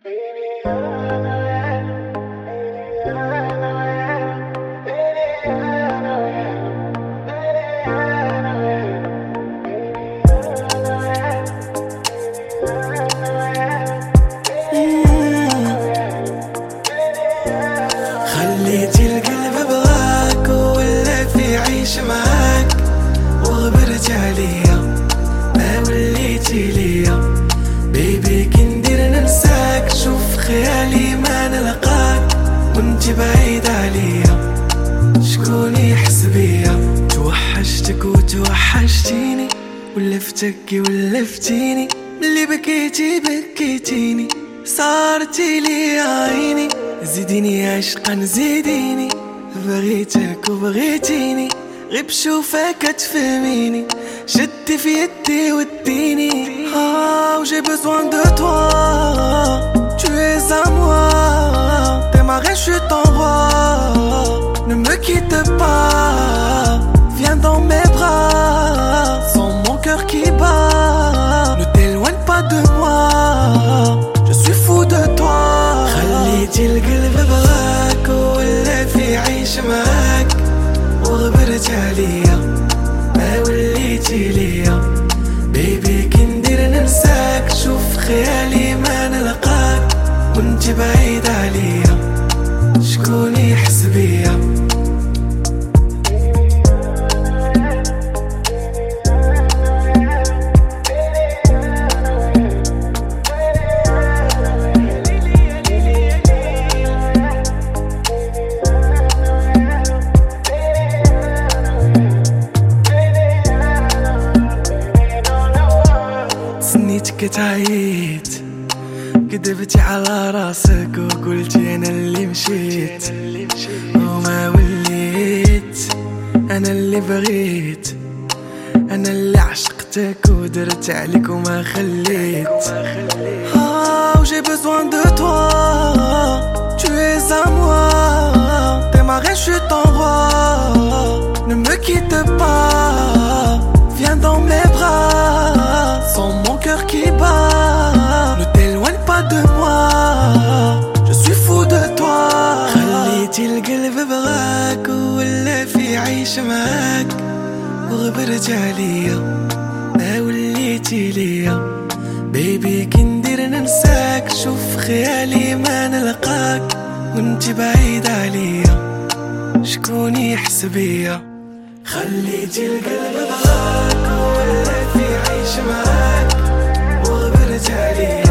خليتي القلب بغاك ولا في عيش معاك، وغبرت عليا ما وليتي ليا. بيبي كي ندير ننساك، شوف خيالي ما نلقاك وانت بعيد عليا. شكون يحس بيا؟ توحشتك وتوحشتيني، ولفتك ولفتيني، ملي بكيتي بكيتيني، صارتي لي عيني. زيديني عشقا زيديني، بغيتك وبغيتيني، غير بشوفك تفهميني. شدي في يدي وديني، j'ai besoin de toi, tu es à moi, démarrer je suis ton roi. Ne me quitte pas, viens dans mes bras, sans mon cœur qui bat. Ne t'éloigne pas de moi, je suis fou de toi. خليتي القلب بغاك ولا في عيش معاك، وغبرت عليا ما وليتي ليا. بيبي كي ندير ننساك، شوف خيالي ما نلقاك وانت بعيد عليا. شكون يحس بيا؟ سنيتك تعيت، كذبتي على راسك وقلتي انا اللي مشيت وما وليت. انا اللي بغيت، انا اللي عشقتك ودرت عليك وما خليت. j'ai besoin de toi, tu es à moi, démarrer je suis ton roi. Ne me quitte pas, viens dans mes bras, sans mon cœur qui bat. Ne t'éloigne pas de moi, je suis fou de toi. خليتي القلب بغاك ولا في عيش معاك، وغبرت عليا ما وليتي ليا. بيبي كي ندير ننساك، شوف خيالي ما نلقاك وانت بعيد عليا. شكون يحس بيا؟ خليتي القلب بغاك ولا في عيش معاك، وغبرت عليا